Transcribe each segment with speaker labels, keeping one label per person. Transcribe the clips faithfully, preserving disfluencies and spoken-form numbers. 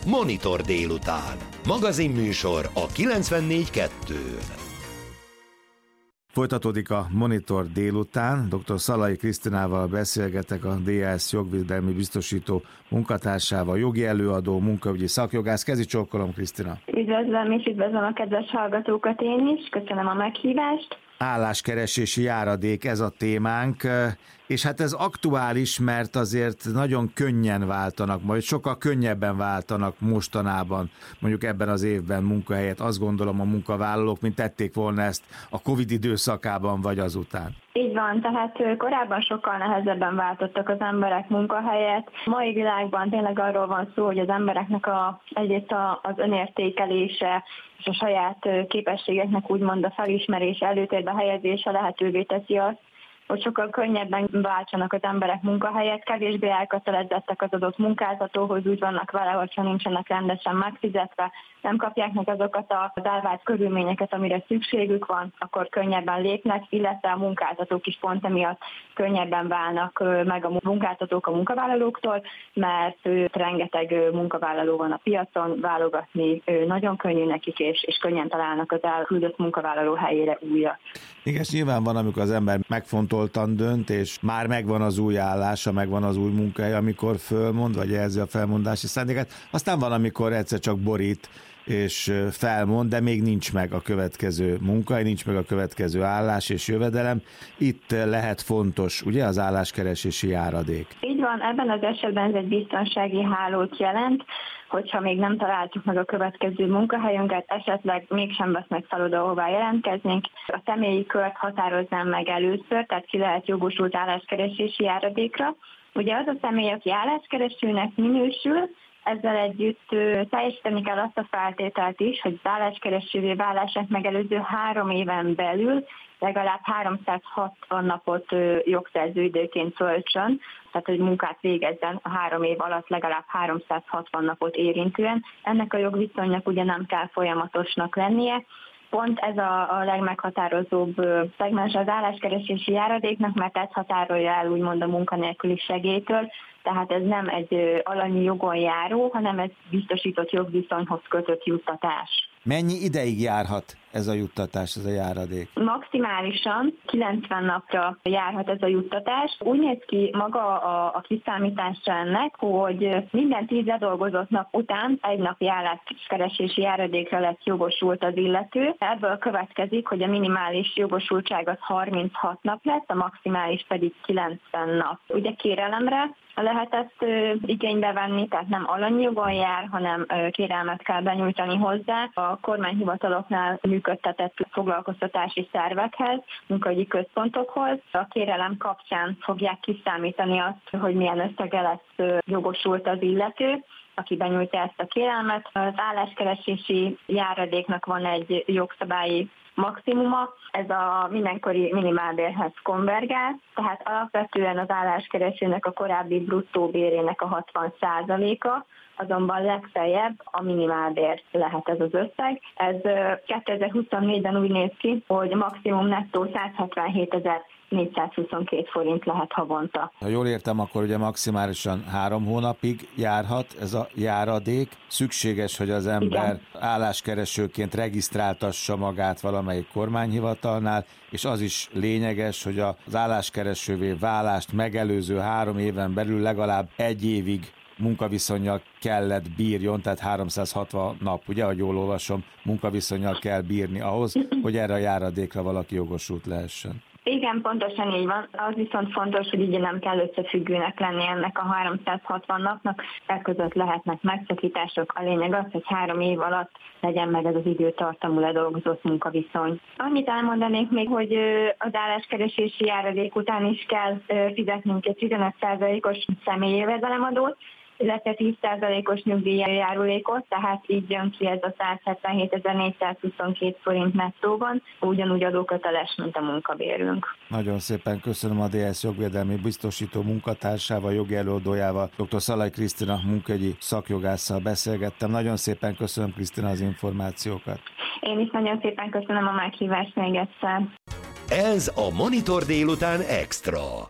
Speaker 1: Monitor délután. Magazinműsor a kilencvennégy kettőn.
Speaker 2: Folytatódik a Monitor délután. dr. Szalai Krisztinával beszélgetek, a dé á es jogvédelmi biztosító munkatársával, jogi előadó, munkaügyi szakjogász. Kezi csókolom, Krisztina!
Speaker 3: Üdvözlöm, és üdvözlöm a kedves hallgatókat én is. Köszönöm a meghívást.
Speaker 2: Álláskeresési járadék, ez a témánk, és hát ez aktuális, mert azért nagyon könnyen váltanak, majd sokkal könnyebben váltanak mostanában, mondjuk ebben az évben munkahelyet, azt gondolom a munkavállalók, mint tették volna ezt a Covid időszakában vagy azután.
Speaker 3: Így van, tehát korábban sokkal nehezebben váltottak az emberek munkahelyet. Mai világban tényleg arról van szó, hogy az embereknek a, egyrészt a, az önértékelése és a saját képességeknek úgymond a felismerése, előtérbe helyezése lehetővé teszi azt, hogy sokkal könnyebben váltsanak az emberek munkahelyet, kevésbé elkötelezettek az adott munkáltatóhoz, úgy vannak vele, hogyha nincsenek rendesen megfizetve, nem kapják meg azokat az elvárt körülményeket, amire szükségük van, akkor könnyebben lépnek, illetve a munkáltatók is pont emiatt könnyebben válnak meg a munkáltatók a munkavállalóktól, mert rengeteg munkavállaló van a piacon, válogatni nagyon könnyű nekik, és, és könnyen találnak az elküldött munkavállaló helyére újat.
Speaker 2: Igen, nyilván van, amikor az ember megfontoltan dönt, és már megvan az új állása, megvan az új munkahely, amikor fölmond, vagy jelzi a felmondási szándékát. Aztán van, amikor egyszer csak borít, és felmond, de még nincs meg a következő munkahely, nincs meg a következő állás és jövedelem. Itt lehet fontos, ugye, az álláskeresési járadék?
Speaker 3: Így van, ebben az esetben ez egy biztonsági hálót jelent, hogyha még nem találtuk meg a következő munkahelyünket, esetleg mégsem vesznek fel oda, ahová jelentkeznénk. A személyi kört határoznám meg először, tehát ki lehet jogosult álláskeresési járadékra. Ugye az a személy, aki álláskeresőnek minősül, ezzel együtt teljesíteni kell azt a feltételt is, hogy az álláskeresővé válását megelőző három éven belül legalább háromszázhatvan napot jogszerzőidőként töltsön, tehát hogy munkát végezzen a három év alatt legalább háromszázhatvan napot érintően. Ennek a jogviszonynak ugye nem kell folyamatosnak lennie. Pont ez a, a legmeghatározóbb szegmens az álláskeresési járadéknak, mert ez határolja el úgymond a munkanélküli segélytől, tehát ez nem egy alanyi jogon járó, hanem ez biztosított jogviszonyhoz kötött juttatás.
Speaker 2: Mennyi ideig járhat ez a juttatás, ez a járadék?
Speaker 3: Maximálisan kilencven napra járhat ez a juttatás. Úgy néz ki maga a, a kiszámítása ennek, hogy minden tíz ledolgozott nap után egy napi álláskeresési járadékra lesz jogosult az illető. Ebből következik, hogy a minimális jogosultság az harminchat nap lesz, a maximális pedig kilencven nap. Ugye kérelemre lehet ezt igénybe venni, tehát nem alanyjogon jár, hanem kérelmet kell benyújtani hozzá a kormányhivataloknál működtetett foglalkoztatási szervekhez, munkahogyi központokhoz. A kérelem kapcsán fogják kiszámítani azt, hogy milyen összege lesz jogosult az illető, aki benyújtja ezt a kérelmet. Az álláskeresési járadéknak van egy jogszabályi maximuma, ez a mindenkori minimálbérhez konvergál, tehát alapvetően az álláskeresőnek a korábbi bruttó bérének a hatvan százaléka, azonban legfeljebb a minimálbér lehet ez az összeg. Ez kétezer-huszonnégyben úgy néz ki, hogy maximum nettó százhetvenhétezer-négyszázhuszonkettő forint lehet havonta.
Speaker 2: Ha jól értem, akkor ugye maximálisan három hónapig járhat ez a járadék. Szükséges, hogy az ember Igen. álláskeresőként regisztráltassa magát valamelyik kormányhivatalnál, és az is lényeges, hogy az álláskeresővé válást megelőző három éven belül legalább egy évig munkaviszonnyal kellett bírjon, tehát háromszázhatvan nap, ugye, ahogy jól olvasom, munkaviszonnyal kell bírni ahhoz, hogy erre a járadékra valaki jogosult lehessen.
Speaker 3: Igen, pontosan így van. Az viszont fontos, hogy így nem kell összefüggőnek lenni ennek a háromszázhatvan napnak, e között lehetnek megszakítások. A lényeg az, hogy három év alatt legyen meg ez az időtartamú ledolgozott munkaviszony. Annyit elmondanék még, hogy az álláskeresési járadék után is kell fizetnünk egy tizenöt százalékos személyi jövedelemadót, illetve tíz százalékos nyugdíjjárulékot, tehát így jön ki ez a százhetvenhétezer-négyszázhuszonkettő forint nettóban, ugyanúgy adóköteles, mint a munkabérünk.
Speaker 2: Nagyon szépen köszönöm a dé á es jogvédelmi biztosító munkatársával, jogi előadójával, dr. Szalai Krisztina munkahogyi szakjogásszal beszélgettem. Nagyon szépen köszönöm, Krisztina, az információkat.
Speaker 3: Én is nagyon szépen köszönöm a meghívást még egyszer.
Speaker 1: Ez a Monitor délután extra.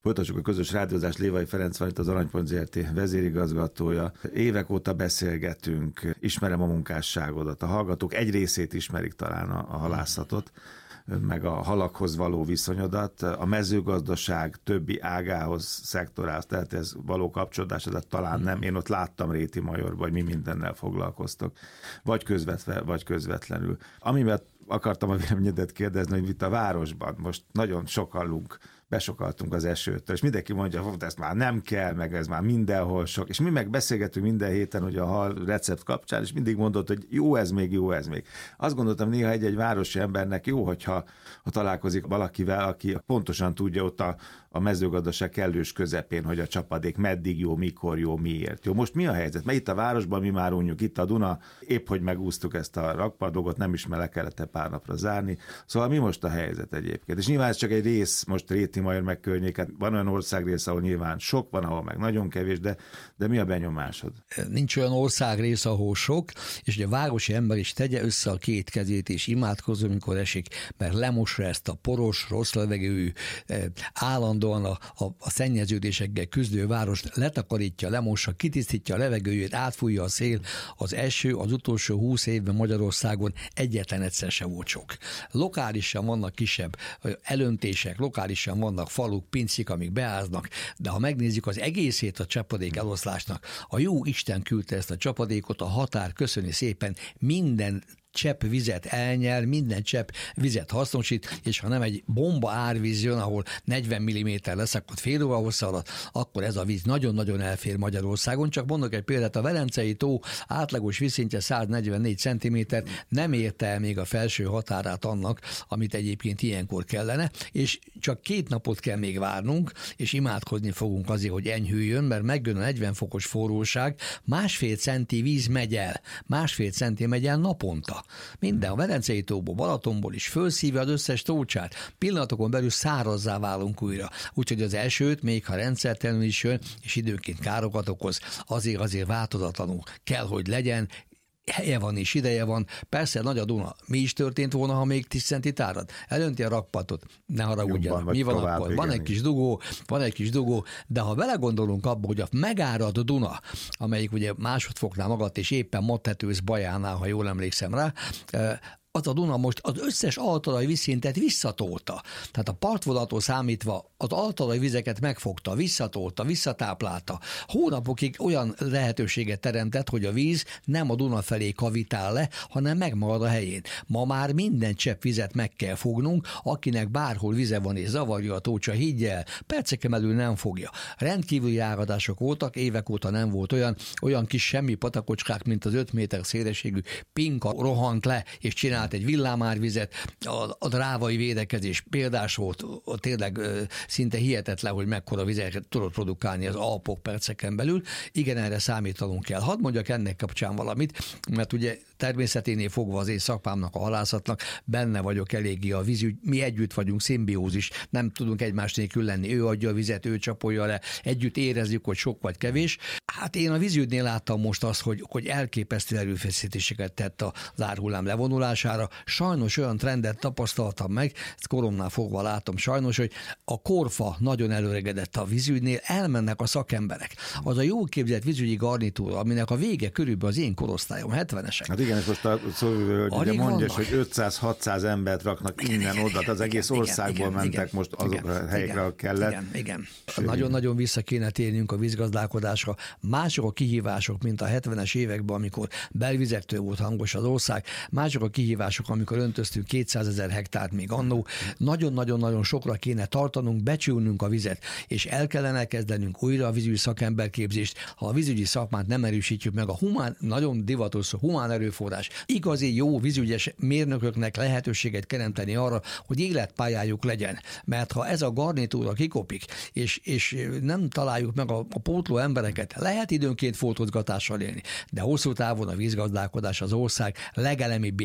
Speaker 2: Folytassuk a közös rádiózást. Lévai Ferenc van itt, az Aranypont Zé Er Té vezérigazgatója. Évek óta beszélgetünk, ismerem a munkásságodat. A hallgatók egy részét ismerik talán a, a halászatot, meg a halakhoz való viszonyodat, a mezőgazdaság többi ágához, szektorához, tehát ez való kapcsolódásodat talán nem. Én ott láttam Réti Majorban, hogy mi mindennel foglalkoztok, vagy közvetve, vagy közvetlenül. Amivel akartam a véleményedet kérdezni, hogy itt a városban most nagyon sokallunk, besokaltunk az esőtől, és mindenki mondja, hogy ezt már nem kell, meg ez már mindenhol sok, és mi meg beszélgetünk minden héten ugye a hal recept kapcsán, és mindig mondod, hogy jó ez még, jó ez még. Azt gondoltam néha egy-egy városi embernek jó, hogyha ha találkozik valakivel, aki pontosan tudja ott a, a mezőgazdaság kellős közepén, hogy a csapadék meddig jó, mikor jó, miért jó. Most mi a helyzet? Mert itt a városban mi már unjuk, itt a Duna, épp hogy megúsztuk ezt a rakpardogot, nem is le kellett pár napra zárni. Szóval mi most a helyzet egyébként? És nyilván ez csak egy rész, most Réti Major meg környéket. Van olyan országrész, ahol nyilván sok, van, ahol meg nagyon kevés, de, de mi a benyomásod?
Speaker 4: Nincs olyan országrész, ahol sok, és hogy a városi ember is tegye össze a két kezét, és imádkozzon, amikor esik, mert lemosra ezt a poros, rossz levegőjű, állandóan a, a, a szennyeződésekkel küzdő várost letakarítja, lemossa, kitisztítja a levegőjét, átfújja a szél. Az eső az utolsó húsz évben Magyarországon egyetlen egyszer se volt sok. Lokálisan vannak kisebb elöntések, lokálisan vannak faluk, pincik, amik beáznak, de ha megnézzük az egészét a csapadék eloszlásnak, a jó Isten küldte ezt a csapadékot, a határ köszöni szépen minden csepp vizet elnyel, minden csepp vizet hasznosít, és ha nem egy bomba árvíz jön, ahol negyven milliméter leszakadt fél óra hossza alatt, akkor ez a víz nagyon-nagyon elfér Magyarországon. Csak mondok egy példát, a Velencei tó átlagos vízszintje száznegyvennégy centiméter, nem érte el még a felső határát annak, amit egyébként ilyenkor kellene, és csak két napot kell még várnunk, és imádkozni fogunk azért, hogy enyhüljön, mert megjön a negyven fokos forróság, másfél centi víz megy el, másfél centi megy el naponta. Minden a Velencei tóból, Balatonból is fölszívja az összes tócsát. Pillanatokon belül szárazzá válunk újra. Úgyhogy az esőt, még ha rendszertelenül is jön, és időnként károkat okoz, azért azért változatlanul kell, hogy legyen, helye van és ideje van. Persze nagy a Duna. Mi is történt volna, ha még tíz centi tárad? Elönti a rakpartot, ne haragudjanak. Mi van tovább, akkor? Van egy kis dugó, van egy kis dugó, de ha belegondolunk abba, hogy a megárad a Duna, amelyik ugye másodfoknál magadt, és éppen Mattetőz Bajánál, ha jól emlékszem rá, az a Duna most az összes altalaj vízszintet visszatolta. Tehát a partvonattól számítva az altalaj vizeket megfogta, visszatolta, visszatáplálta. Hónapokig olyan lehetőséget teremtett, hogy a víz nem a Duna felé kavitál le, hanem megmarad a helyén. Ma már minden csepp vizet meg kell fognunk, akinek bárhol vize van és zavarja a tócsa, higgyel, perceken belül nem fogja. Rendkívüli áradások voltak, évek óta nem volt olyan, olyan kis semmi patakocskák, mint az öt méter szélességű pinka rohant le, és csinált egy villámárvizet, a, a drávai védekezés példás volt, tényleg szinte hihetetlen, hogy mekkora vizeket tudott produkálni az Alpok perceken belül. Igen, erre számítanunk kell. Hadd mondjak ennek kapcsán valamit, mert ugye természeténél fogva az én szakmámnak, a halászatnak, benne vagyok eléggé a vízügy, mi együtt vagyunk, szimbiózis, nem tudunk egymás nélkül lenni, ő adja a vizet, ő csapolja le, együtt érezzük, hogy sok vagy kevés. Hát én a vízügynél láttam most azt, hogy, hogy elképesztő erőfeszítéseket tett az árhullám levonulására. Sajnos olyan trendet tapasztaltam meg, ezt koromnál fogva látom sajnos, hogy a korfa nagyon előregedett a vízügynél, elmennek a szakemberek. Az a jó képzett vízügyi garnitúra, aminek a vége körülbelül az én korosztályom, hetvenesek.
Speaker 2: Hát igen, és most a szóvivő mondja, hogy ötszáz-hatszáz embert raknak innen oda, az egész igen, országból igen, mentek igen, most azokra a helyekre, ahol kellett.
Speaker 4: Igen, igen. Nagyon-nagyon vissza kéne térnünk a vízgazdálkodásra. Mások a kihívások, mint a hetvenes években, amikor belvizektől volt hangos az ország, mások a kihívások, amikor öntöztünk kétszázezer hektárt még annó. Nagyon-nagyon-nagyon sokra kéne tartanunk, becsülnünk a vizet, és el kellene kezdenünk újra a vízügyi szakemberképzést. Ha a vízügyi szakmát nem erősítjük meg, a humán, nagyon divatos szó, humán erőforrás, igazi jó vízügyes mérnököknek lehetőséget kell tenni arra, hogy életpályájuk legyen. Mert ha ez a garnitúra kikopik, és, és nem találjuk meg a, a pótló embereket, lehet időnként fotózgatással élni, de hosszú távon a vízgazdálkodás az ország legelemibb érdeke.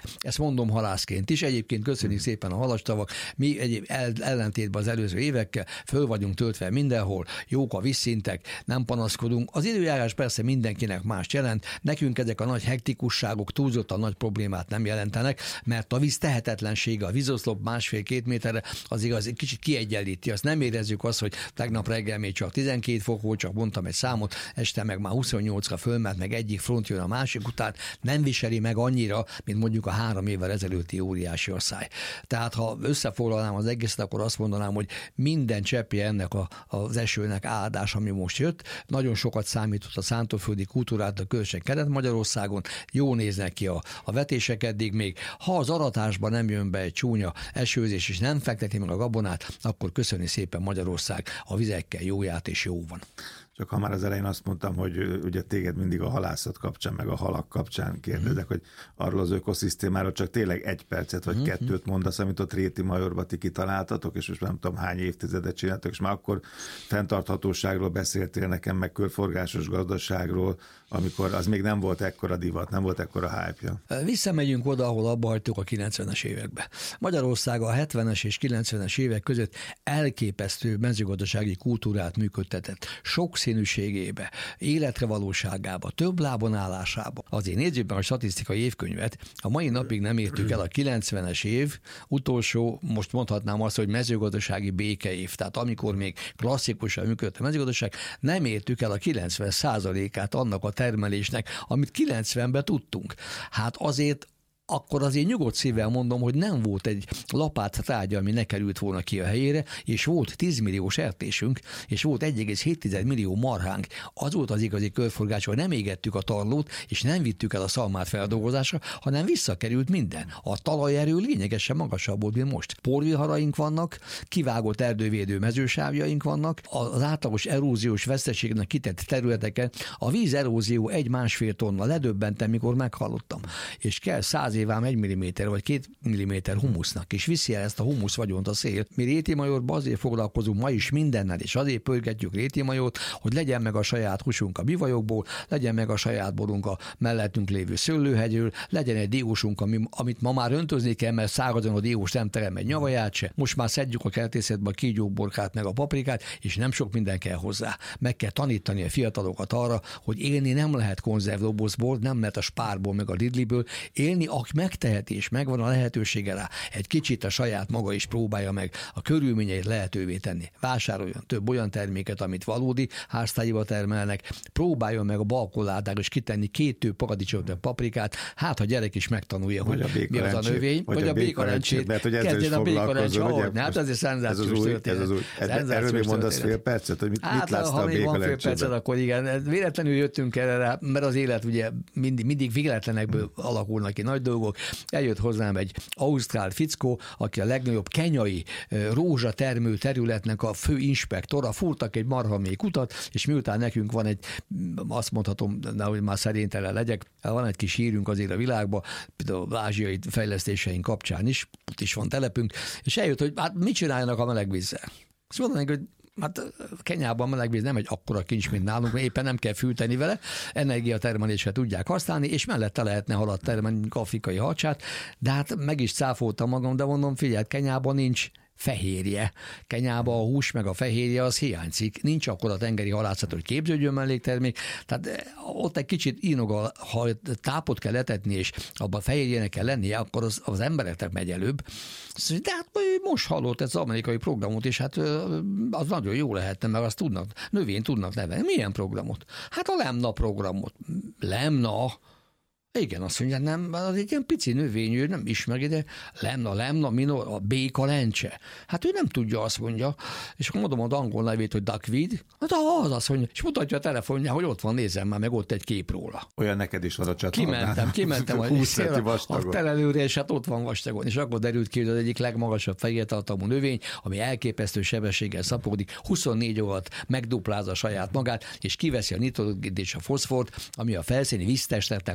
Speaker 4: ezt mondom halászként is. Egyébként köszönjük szépen a halastavak. Mi egyéb ellentétben az előző évekkel föl vagyunk töltve mindenhol, jók a vízszintek, nem panaszkodunk. Az időjárás persze mindenkinek más jelent, nekünk ezek a nagy hektikusságok túlzottan nagy problémát nem jelentenek, mert a víz tehetetlensége, a vízoszlop másfél-két méterre az igaz, egy kicsit kiegyenlíti. Azt nem érezzük azt, hogy tegnap reggel még csak tizenkét fok volt, csak mondtam egy számot, este meg már huszonnyolcra fölment, meg egyik front jön a másik után, nem viseli meg annyira, mint mondjuk a három évvel ezelőtti óriási asszály. Tehát ha összefoglalnám az egészet, akkor azt mondanám, hogy minden cseppje ennek a, az esőnek áldás, ami most jött. Nagyon sokat számított a szántóföldi kultúrát, a különösen Kelet-Magyarországon, jó néznek ki a, a vetések eddig még. Ha az aratásban nem jön be egy csúnya esőzés, és nem fekteti meg a gabonát, akkor köszöni szépen Magyarország, a vizekkel jóját, és jó van.
Speaker 2: Csak ha már az elején azt mondtam, hogy ugye téged mindig a halászat kapcsán, meg a halak kapcsán kérdezek, mm. hogy arról az ökoszisztémáról csak tényleg egy percet vagy mm. kettőt mondasz, amit ott Réti Majorba ti kitaláltatok, és most nem tudom hány évtizedet csináltok, és már akkor fenntarthatóságról beszéltél nekem, meg körforgásos gazdaságról, amikor az még nem volt ekkora divat, nem volt ekkora hype-ja.
Speaker 4: Visszamegyünk oda, ahol abba hagytuk a kilencvenes évekbe. Magyarország a hetvenes és kilencvenes évek között elképesztő mezőgazdasági kultúrát működtetett. Sokszínűségébe, életre valóságába, több lábon állásába. Azért nézzük meg a statisztikai évkönyvet. A mai napig nem értük el a kilencvenes év utolsó, most mondhatnám azt, hogy mezőgazdasági békeév. Tehát amikor még klasszikusan működött a mezőgazdaság, nem értük el a kilencven százalékát annak a termelésnek, amit kilencvenben tudtunk. Hát azért akkor azért nyugodt szívvel mondom, hogy nem volt egy lapát tárgya, ami ne került volna ki a helyére, és volt tíz milliós ertésünk, és volt egy egész hét millió marhánk. Az volt az igazi körforgás, hogy nem égettük a tarlót, és nem vittük el a szalmát feldolgozásra, hanem visszakerült minden. A talajerő lényegesen magasabb volt, mint most. Porviharaink vannak, kivágott erdővédő mezősávjaink vannak, az átlagos eróziós veszteségnek kitett területeken a vízerózió egy-másfél tonna, ledöbbentem, mikor meghallottam. És kell száz évám egy milliméter vagy két milliméter humusznak, és viszi el ezt a humusz vagyont a szél. Mi Réti Majorban azért foglalkozunk ma is mindennel, és azért pörgetjük Réti Majort, hogy legyen meg a saját húsunk a bivajokból, legyen meg a saját borunk a mellettünk lévő szőlőhegyről, legyen egy diósunk, amit ma már öntözni kell, mert szárazon a diós nem terem egy nyavaját se. Most már szedjük a kertészetbe a kígyóborkát meg a paprikát, és nem sok minden kell hozzá. Meg kell tanítani a fiatalokat arra, hogy élni nem lehet konzervdobozból, nem lehet a Spárból meg a Lidliből, élni aki megteheti, és megvan a lehetősége rá, egy kicsit a saját maga is próbálja meg a körülményeit lehetővé tenni. Vásároljon több olyan terméket, amit valódi háztáiba termelnek, próbáljon meg a balkoládára is kitenni két tő paradicsomot, meg paprikát, hát ha gyerek is megtanulja, vagy hogy mi az a növény, vagy, vagy a békarencsét, kezdjen a békarencsét, ahogy, hát ez egy szenzációs történet.
Speaker 2: Erről még mondasz fél percet, hogy mit, mit látsz a békarencsében?
Speaker 4: Akkor igen, véletlenül jöttünk erre, mert az élet ugye mindig, mindig véletlenekből alakulnak ki nagy dolgok. Eljött hozzám egy ausztrál fickó, aki a legnagyobb kenyai rózsatermő területnek a fő inspektora, fúrtak egy marhamély utat, és miután nekünk van egy, azt mondhatom, hogy már szerénytelen legyek, van egy kis hírünk azért a világban, például az ázsiai fejlesztéseink kapcsán is, ott is van telepünk, és eljött, hogy hát mit csináljanak a melegvízzel. Azt mondanak, hogy hát Kenyában a melegvíz nem egy akkora kincs, mint nálunk, mert éppen nem kell fűteni vele, energiatermelésre tudják használni, és mellette lehetne halat termelni, afrikai hacsát, de hát meg is cáfoltam magam, de mondom, figyelj, Kenyában nincs fehérje. Kenyában a hús meg a fehérje az hiányzik. Nincs akkor a tengeri halászat, hogy képződjön melléktermék. Tehát ott egy kicsit ínogal, ha tápot kell etetni, és abban fehérjének kell lennie, akkor az, az embereknek megy előbb. De hát most hallott ez az amerikai programot, és hát az nagyon jó lehetne, mert azt tudnak, növényt tudnak nevelni. Milyen programot? Hát a Lemna programot. Lemna? Igen, azt mondja, nem, az egy ilyen pici növényű, nem ismeri, de lemna, lemna, minor, a békalencse. Hát ő nem tudja, azt mondja, és akkor mondom az angol nevét, hogy duckweed, hát az azt mondja, és mutatja a telefonján, hogy ott van, nézem már, meg ott egy kép róla.
Speaker 2: Olyan neked is van a csatornán.
Speaker 4: Kimentem, kimentem a, a, a telelőre, és hát ott van vastagon, és akkor derült ki, hogy az egyik legmagasabb fehértartalmú növény, ami elképesztő sebességgel szapodik, huszonnégy óra megduplázza saját magát, és kiveszi a nitrogént és a foszfort, ami a felszíni víztestletnek ma a leg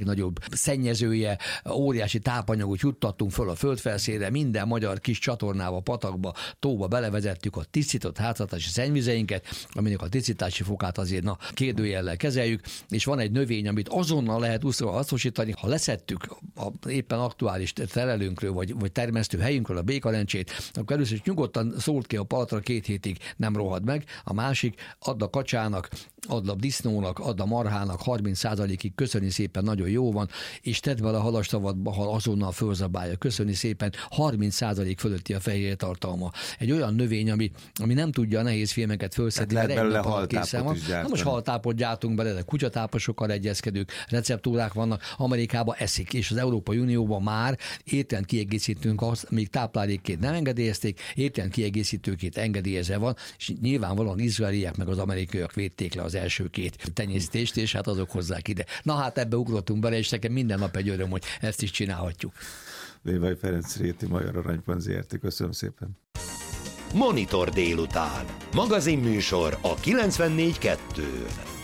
Speaker 4: legnagyobb szennyezője, óriási tápanyagot juttattunk föl a földfelszínre, minden magyar kis csatornába, patakba, tóba belevezettük a tisztított háztartási szennyvizeinket, aminek a tisztítási fokát azért na, kérdőjellel kezeljük, és van egy növény, amit azonnal lehet úszóra hasznosítani, ha leszettük a éppen aktuális terelőnkről, vagy, vagy termesztő helyünkről a békalencsét, akkor először is nyugodtan szólt ki a palatra, két hétig nem rohad meg. A másik, add a kacsának, add a disznónak, add a marhának, harminc százalékig köszöni szépen, nagyon jó van, és tedd bele a halastavatba, ha azonnal fölzabálja, köszöni szépen, harminc százalék fölötti a fehérje tartalma. Egy olyan növény, ami, ami nem tudja a nehéz fémeket fölszedni, mert egy nap alatt készen van. Na most haltápot gyártunk belőle, kutyatáposokkal egyezkedők, receptúrák vannak, Amerikában eszik, és az Európai Unióban már étrend kiegészítőnk azt, még táplálékként nem engedélyezték, étrend kiegészítőként engedélyezve van, és nyilvánvalóan izraeliek meg az amerikaiak védték le az első két tenyésztést, és hát azok hozzák ide. Na hát ebbe ugrottunk bele, és nekem minden nap egy öröm, hogy ezt is csinálhatjuk.
Speaker 2: Lévai Ferenc Réti, Magyar Aranypont zé er té, köszönöm szépen.
Speaker 1: Monitor délután. Magazinműsor a kilencvennégy kettőn.